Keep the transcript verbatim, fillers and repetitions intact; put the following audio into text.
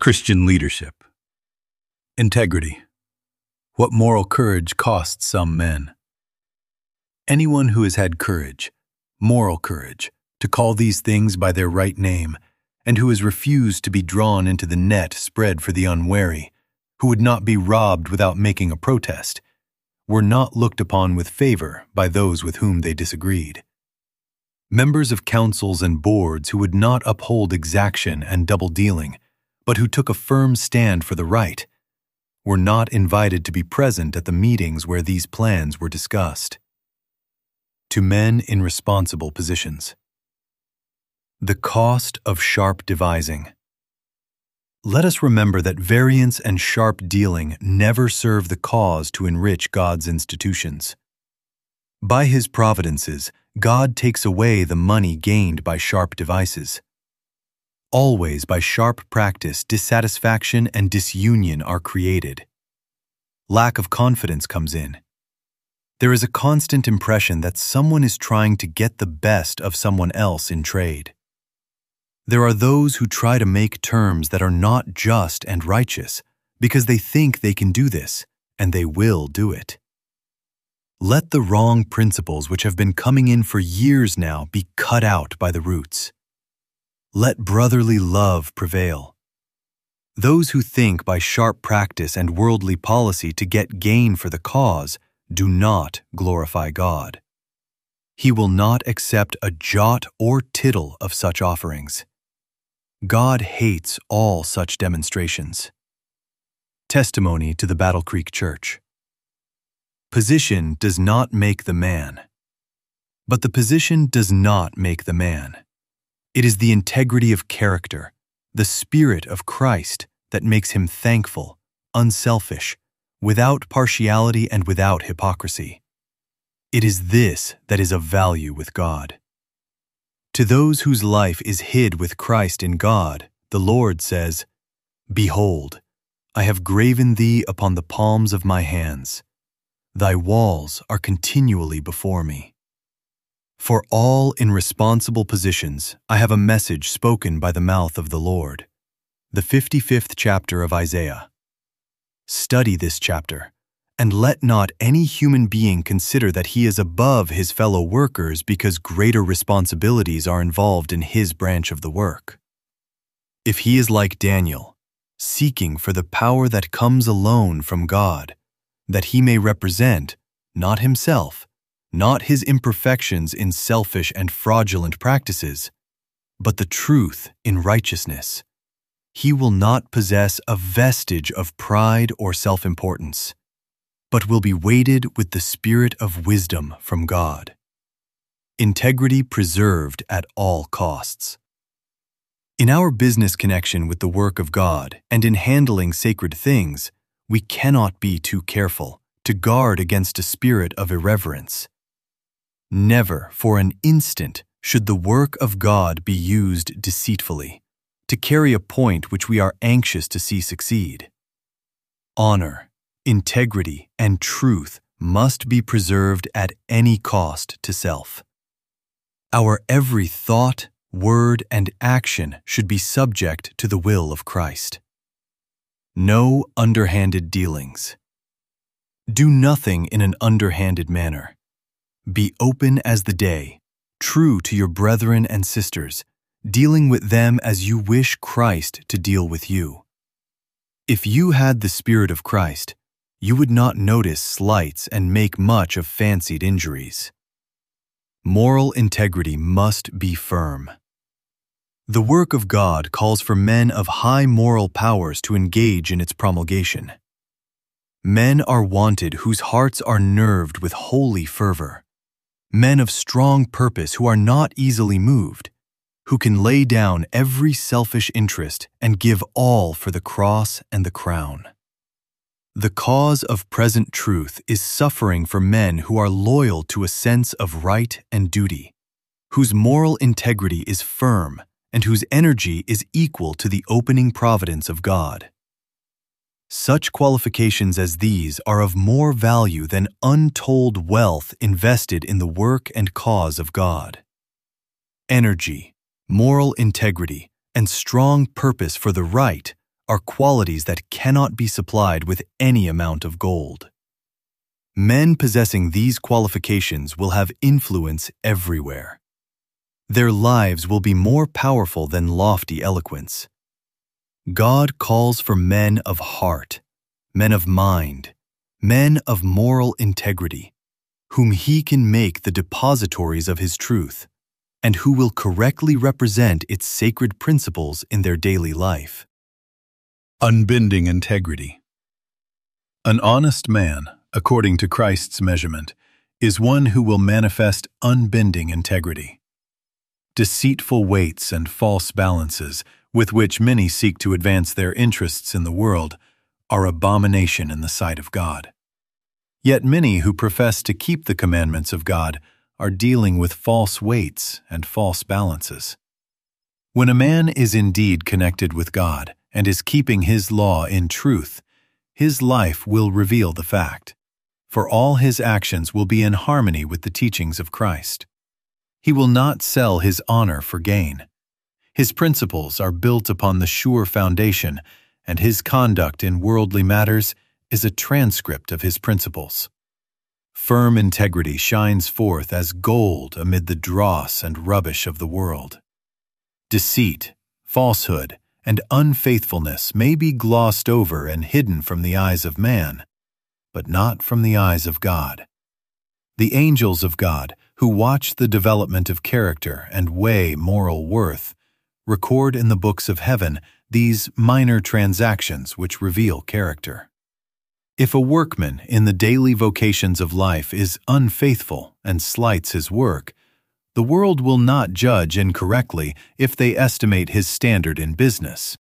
Christian leadership. Integrity. What moral courage costs some men. Anyone who has had courage, moral courage, to call these things by their right name, and who has refused to be drawn into the net spread for the unwary, who would not be robbed without making a protest, were not looked upon with favor by those with whom they disagreed. Members of councils and boards who would not uphold exaction and double-dealing, but who took a firm stand for the right, were not invited to be present at the meetings where these plans were discussed. To men in responsible positions. The cost of sharp devising. Let us remember that variance and sharp dealing never serve the cause to enrich God's institutions. By His providences, God takes away the money gained by sharp devices. Always by sharp practice, dissatisfaction and disunion are created. Lack of confidence comes in. There is a constant impression that someone is trying to get the best of someone else in trade. There are those who try to make terms that are not just and righteous because they think they can do this, and they will do it. Let the wrong principles which have been coming in for years now be cut out by the roots. Let brotherly love prevail. Those who think by sharp practice and worldly policy to get gain for the cause do not glorify God. He will not accept a jot or tittle of such offerings. God hates all such demonstrations. Testimony to the Battle Creek Church. Position does not make the man, but the position does not make the man. It is the integrity of character, the Spirit of Christ, that makes him thankful, unselfish, without partiality and without hypocrisy. It is this that is of value with God. To those whose life is hid with Christ in God, the Lord says, "Behold, I have graven thee upon the palms of my hands. Thy walls are continually before me." For all in responsible positions, I have a message spoken by the mouth of the Lord. The fifty-fifth chapter of Isaiah. Study this chapter, and let not any human being consider that he is above his fellow workers because greater responsibilities are involved in his branch of the work. If he is like Daniel, seeking for the power that comes alone from God, that he may represent, not himself, not his imperfections in selfish and fraudulent practices, but the truth in righteousness, he will not possess a vestige of pride or self-importance, but will be weighted with the spirit of wisdom from God. Integrity preserved at all costs. In our business connection with the work of God and in handling sacred things, we cannot be too careful to guard against a spirit of irreverence. Never for an instant should the work of God be used deceitfully, to carry a point which we are anxious to see succeed. Honor, integrity, and truth must be preserved at any cost to self. Our every thought, word, and action should be subject to the will of Christ. No underhanded dealings. Do nothing in an underhanded manner. Be open as the day, true to your brethren and sisters, dealing with them as you wish Christ to deal with you. If you had the Spirit of Christ, you would not notice slights and make much of fancied injuries. Moral integrity must be firm. The work of God calls for men of high moral powers to engage in its promulgation. Men are wanted whose hearts are nerved with holy fervor. Men of strong purpose who are not easily moved, who can lay down every selfish interest and give all for the cross and the crown. The cause of present truth is suffering for men who are loyal to a sense of right and duty, whose moral integrity is firm and whose energy is equal to the opening providence of God. Such qualifications as these are of more value than untold wealth invested in the work and cause of God. Energy, moral integrity, and strong purpose for the right are qualities that cannot be supplied with any amount of gold. Men possessing these qualifications will have influence everywhere. Their lives will be more powerful than lofty eloquence. God calls for men of heart, men of mind, men of moral integrity, whom He can make the depositories of His truth, and who will correctly represent its sacred principles in their daily life. Unbending integrity. An honest man, according to Christ's measurement, is one who will manifest unbending integrity. Deceitful weights and false balances, with which many seek to advance their interests in the world, are abomination in the sight of God. Yet many who profess to keep the commandments of God are dealing with false weights and false balances. When a man is indeed connected with God and is keeping His law in truth, his life will reveal the fact, for all his actions will be in harmony with the teachings of Christ. He will not sell his honor for gain. His principles are built upon the sure foundation, and his conduct in worldly matters is a transcript of his principles. Firm integrity shines forth as gold amid the dross and rubbish of the world. Deceit, falsehood, and unfaithfulness may be glossed over and hidden from the eyes of man, but not from the eyes of God. The angels of God, who watch the development of character and weigh moral worth, record in the books of heaven these minor transactions which reveal character. If a workman in the daily vocations of life is unfaithful and slights his work, the world will not judge incorrectly if they estimate his standard in business.